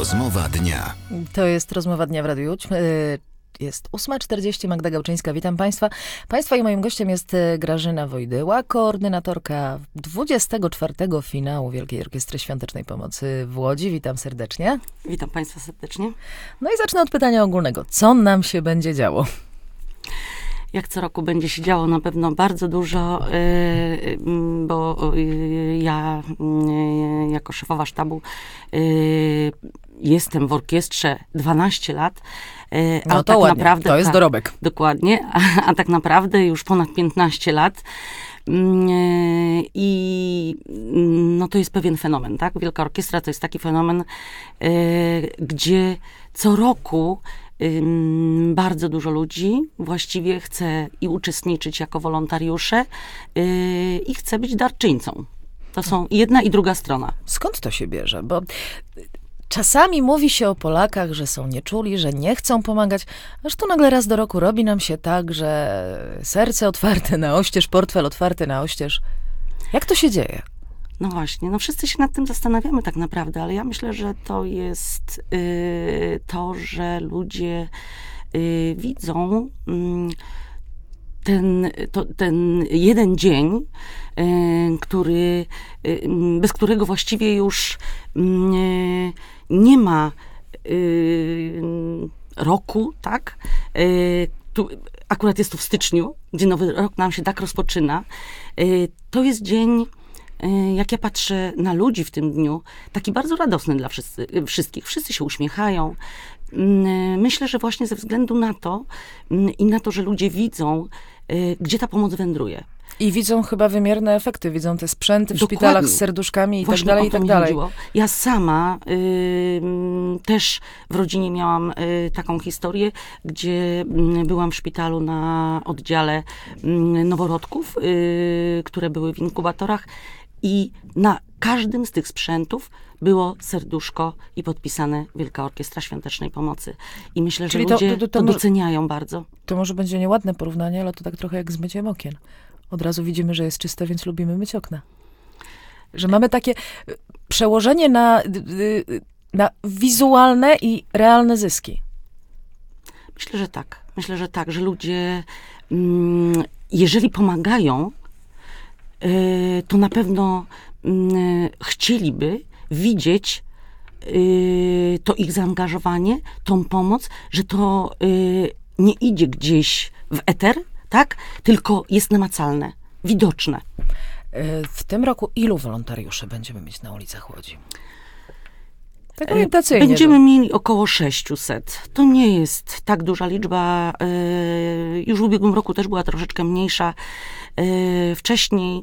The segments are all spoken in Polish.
Rozmowa dnia. To jest Rozmowa dnia w Radiu Łódź. Jest 8:40, Magda Gałczyńska. Witam Państwa. Państwa i moim gościem jest Grażyna Wojdyła, koordynatorka 24. finału Wielkiej Orkiestry Świątecznej Pomocy w Łodzi. Witam serdecznie. Witam Państwa serdecznie. No i zacznę od pytania ogólnego. Co nam się będzie działo? Jak co roku będzie się działo na pewno bardzo dużo, bo ja jako szefowa sztabu jestem w orkiestrze 12 lat. No to tak ładnie, naprawdę, to jest dorobek. Dokładnie, a tak naprawdę już ponad 15 lat. I no to jest pewien fenomen, tak? Wielka Orkiestra to jest taki fenomen, gdzie co roku bardzo dużo ludzi właściwie chce i uczestniczyć jako wolontariusze i chce być darczyńcą. To są jedna i druga strona. Skąd to się bierze? Bo czasami mówi się o Polakach, że są nieczuli, że nie chcą pomagać, aż tu nagle raz do roku robi nam się tak, że serce otwarte na oścież, portfel otwarty na oścież. Jak to się dzieje? No właśnie, no wszyscy się nad tym zastanawiamy tak naprawdę, ale ja myślę, że to jest to, że ludzie widzą ten jeden dzień, bez którego właściwie już nie ma roku, tak? Akurat jest to w styczniu, gdzie nowy rok nam się tak rozpoczyna. To jest dzień, jak ja patrzę na ludzi w tym dniu, taki bardzo radosny dla wszystkich. Wszyscy się uśmiechają. Myślę, że właśnie ze względu na to i na to, że ludzie widzą, gdzie ta pomoc wędruje. I widzą chyba wymierne efekty, widzą te sprzęty w Dokładnie. Szpitalach z serduszkami i właśnie tak dalej, i tak dalej. Chodziło. Ja sama też w rodzinie miałam taką historię, gdzie byłam w szpitalu na oddziale noworodków, które były w inkubatorach i na każdym z tych sprzętów było serduszko i podpisane Wielka Orkiestra Świątecznej Pomocy. I myślę, że ludzie to doceniają bardzo. To może będzie nieładne porównanie, ale to tak trochę jak z myciem okien. Od razu widzimy, że jest czyste, więc lubimy myć okna. Że mamy takie przełożenie na wizualne i realne zyski. Myślę, że tak. Myślę, że tak, że ludzie, jeżeli pomagają, to na pewno chcieliby widzieć to ich zaangażowanie, tą pomoc, że to nie idzie gdzieś w eter, tak? Tylko jest namacalne, widoczne. W tym roku ilu wolontariuszy będziemy mieć na ulicach Łodzi? Tak orientacyjnie. Będziemy mieli około 600. To nie jest tak duża liczba. Już w ubiegłym roku też była troszeczkę mniejsza. Wcześniej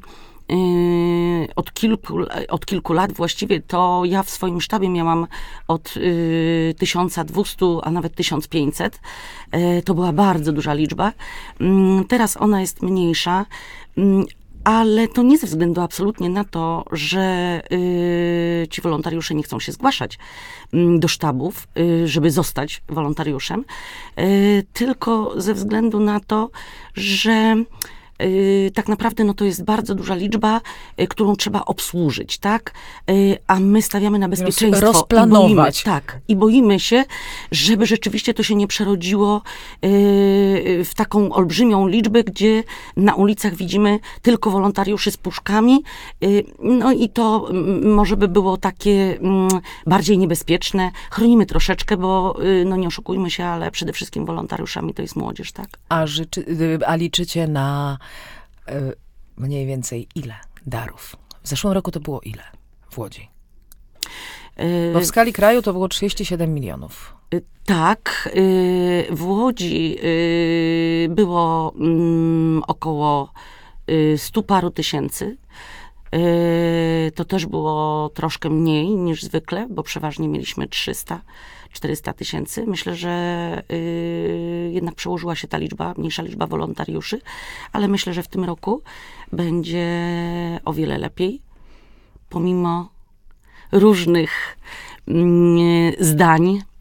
od kilku lat właściwie to ja w swoim sztabie miałam od 1200, a nawet 1500. To była bardzo duża liczba. Teraz ona jest mniejsza, ale to nie ze względu absolutnie na to, że ci wolontariusze nie chcą się zgłaszać do sztabów, żeby zostać wolontariuszem, tylko ze względu na to, że tak naprawdę no to jest bardzo duża liczba, którą trzeba obsłużyć, tak? A my stawiamy na bezpieczeństwo. Rozplanować. I boimy się, żeby rzeczywiście to się nie przerodziło w taką olbrzymią liczbę, gdzie na ulicach widzimy tylko wolontariuszy z puszkami. No i to może by było takie bardziej niebezpieczne. Chronimy troszeczkę, bo no nie oszukujmy się, ale przede wszystkim wolontariuszami to jest młodzież, tak? A liczycie na mniej więcej ile darów? W zeszłym roku to było ile w Łodzi? Bo w skali kraju to było 37 milionów. Tak, w Łodzi było około 100 paru tysięcy. To też było troszkę mniej niż zwykle, bo przeważnie mieliśmy 300-400 tysięcy. Myślę, że jednak przełożyła się ta liczba, mniejsza liczba wolontariuszy, ale myślę, że w tym roku będzie o wiele lepiej, pomimo różnych zdań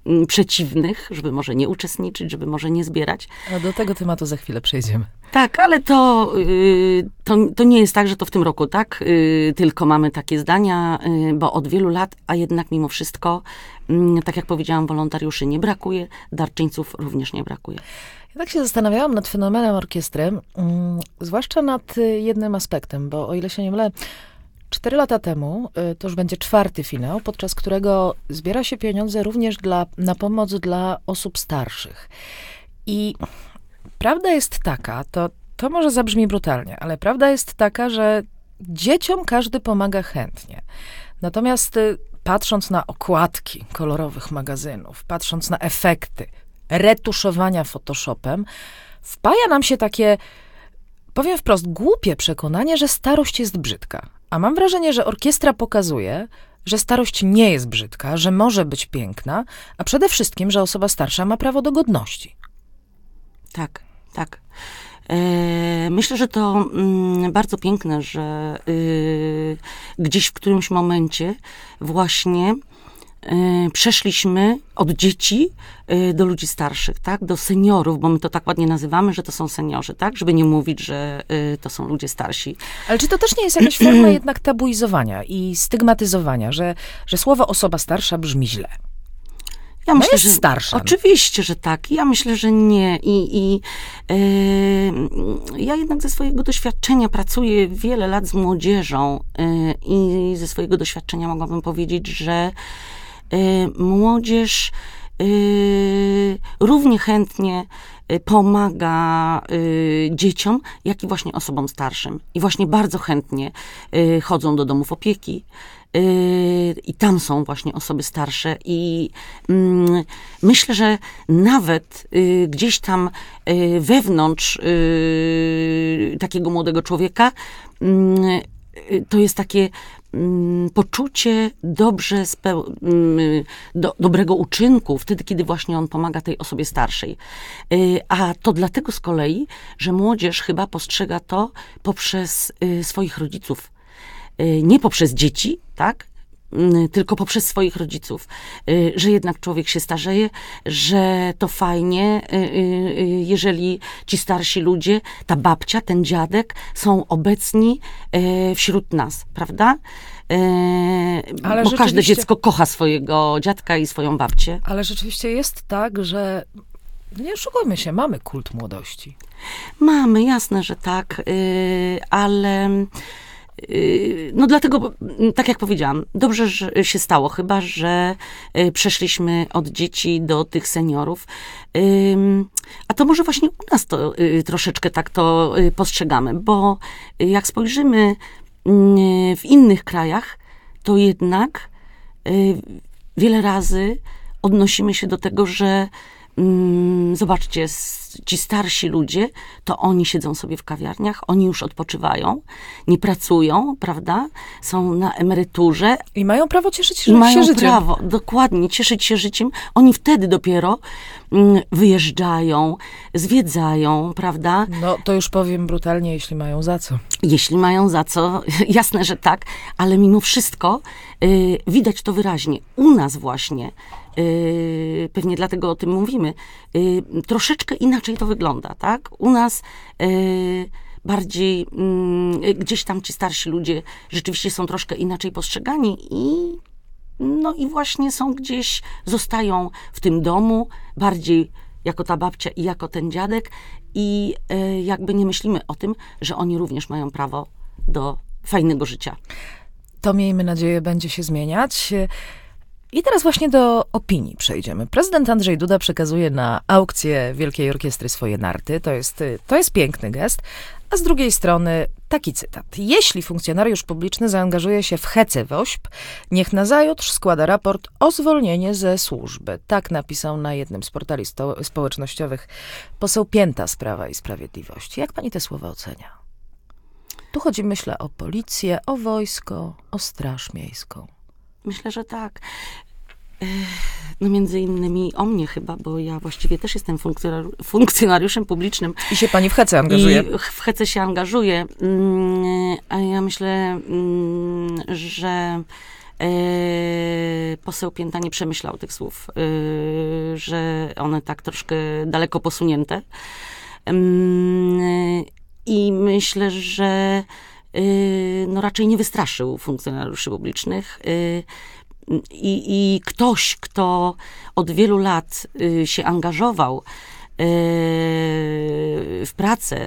przeciwnych, żeby może nie uczestniczyć, żeby może nie zbierać. A do tego tematu za chwilę przejdziemy. Tak, ale to nie jest tak, że to w tym roku, tak? Tylko mamy takie zdania, bo od wielu lat, a jednak mimo wszystko, tak jak powiedziałam, wolontariuszy nie brakuje, darczyńców również nie brakuje. Ja tak się zastanawiałam nad fenomenem orkiestry, zwłaszcza nad jednym aspektem, bo o ile się nie mylę, 4 lata temu, to już będzie 4. finał, podczas którego zbiera się pieniądze również na pomoc dla osób starszych. I prawda jest taka, to może zabrzmi brutalnie, ale prawda jest taka, że dzieciom każdy pomaga chętnie. Natomiast patrząc na okładki kolorowych magazynów, patrząc na efekty retuszowania Photoshopem, wpaja nam się takie, powiem wprost, głupie przekonanie, że starość jest brzydka. A mam wrażenie, że orkiestra pokazuje, że starość nie jest brzydka, że może być piękna, a przede wszystkim, że osoba starsza ma prawo do godności. Tak, tak. Myślę, że to bardzo piękne, że gdzieś w którymś momencie właśnie przeszliśmy od dzieci do ludzi starszych, tak? Do seniorów, bo my to tak ładnie nazywamy, że to są seniorzy, tak? Żeby nie mówić, że to są ludzie starsi. Ale czy to też nie jest jakaś forma jednak tabuizowania i stygmatyzowania, że słowo osoba starsza brzmi źle? Ja myślę, jest że starsza. Oczywiście, że tak. Ja myślę, że nie. Ja jednak ze swojego doświadczenia pracuję wiele lat z młodzieżą i ze swojego doświadczenia mogłabym powiedzieć, że młodzież równie chętnie pomaga dzieciom, jak i właśnie osobom starszym. I właśnie bardzo chętnie chodzą do domów opieki. I tam są właśnie osoby starsze i myślę, że nawet gdzieś tam wewnątrz takiego młodego człowieka to jest takie poczucie dobrego uczynku, wtedy, kiedy właśnie on pomaga tej osobie starszej. A to dlatego z kolei, że młodzież chyba postrzega to poprzez swoich rodziców. Nie poprzez dzieci, tak? Tylko poprzez swoich rodziców, że jednak człowiek się starzeje, że to fajnie, jeżeli ci starsi ludzie, ta babcia, ten dziadek są obecni wśród nas, prawda? Ale bo każde dziecko kocha swojego dziadka i swoją babcię. Ale rzeczywiście jest tak, że nie oszukujmy się, mamy kult młodości. Mamy, jasne, że tak, ale no dlatego, tak jak powiedziałam, dobrze że się stało, chyba że przeszliśmy od dzieci do tych seniorów. A to może właśnie u nas to troszeczkę tak to postrzegamy, bo jak spojrzymy w innych krajach, to jednak wiele razy odnosimy się do tego, że zobaczcie, ci starsi ludzie, to oni siedzą sobie w kawiarniach, oni już odpoczywają, nie pracują, prawda? Są na emeryturze. I mają prawo cieszyć się Mają życiem. prawo, dokładnie, cieszyć się życiem. Oni wtedy dopiero wyjeżdżają, zwiedzają, prawda? No, to już powiem brutalnie, jeśli mają za co. Jeśli mają za co, jasne, że tak, ale mimo wszystko widać to wyraźnie. U nas właśnie, pewnie dlatego o tym mówimy, troszeczkę inaczej to wygląda, tak? U nas bardziej gdzieś tam ci starsi ludzie rzeczywiście są troszkę inaczej postrzegani i właśnie są gdzieś, zostają w tym domu bardziej jako ta babcia i jako ten dziadek i jakby nie myślimy o tym, że oni również mają prawo do fajnego życia. To miejmy nadzieję będzie się zmieniać. I teraz właśnie do opinii przejdziemy. Prezydent Andrzej Duda przekazuje na aukcję Wielkiej Orkiestry swoje narty. To jest piękny gest. A z drugiej strony taki cytat. Jeśli funkcjonariusz publiczny zaangażuje się w hece WOŚP, niech nazajutrz składa raport o zwolnienie ze służby. Tak napisał na jednym z portali społecznościowych poseł Pięta z Prawa i Sprawiedliwości. Jak pani te słowa ocenia? Tu chodzi, myślę, o policję, o wojsko, o straż miejską. Myślę, że tak. No między innymi o mnie chyba, bo ja właściwie też jestem funkcjonariuszem publicznym. I się pani w hece angażuje. I w hece się angażuję. A ja myślę, że Poseł Pięta nie przemyślał tych słów, że one tak troszkę daleko posunięte. I myślę, że no raczej nie wystraszył funkcjonariuszy publicznych. I ktoś, kto od wielu lat się angażował w pracę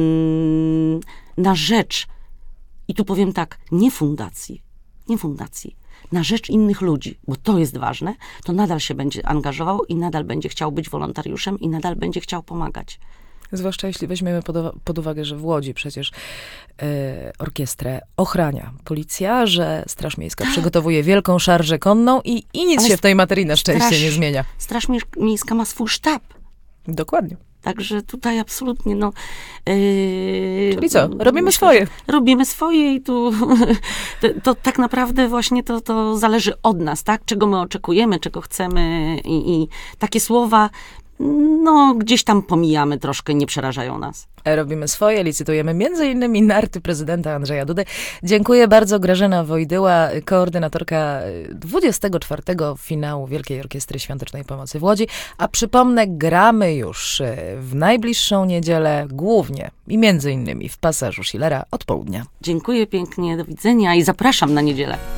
na rzecz, i tu powiem tak, nie fundacji, na rzecz innych ludzi, bo to jest ważne, to nadal się będzie angażował i nadal będzie chciał być wolontariuszem i nadal będzie chciał pomagać. Zwłaszcza jeśli weźmiemy pod uwagę, że w Łodzi przecież orkiestrę ochrania policja, że Straż Miejska przygotowuje wielką szarżę konną i nic Ale się w tej materii na szczęście nie zmienia. Straż Miejska ma swój sztab. Dokładnie. Także tutaj absolutnie, Czyli co? Robimy swoje. Robimy swoje i tu to tak naprawdę właśnie to zależy od nas, tak? Czego my oczekujemy, czego chcemy i takie słowa, gdzieś tam pomijamy troszkę, nie przerażają nas. Robimy swoje, licytujemy między innymi narty prezydenta Andrzeja Dudy. Dziękuję bardzo. Grażyna Wojdyła, koordynatorka 24. finału Wielkiej Orkiestry Świątecznej Pomocy w Łodzi. A przypomnę, gramy już w najbliższą niedzielę głównie i między innymi w Pasażu Schillera od południa. Dziękuję pięknie, do widzenia i zapraszam na niedzielę.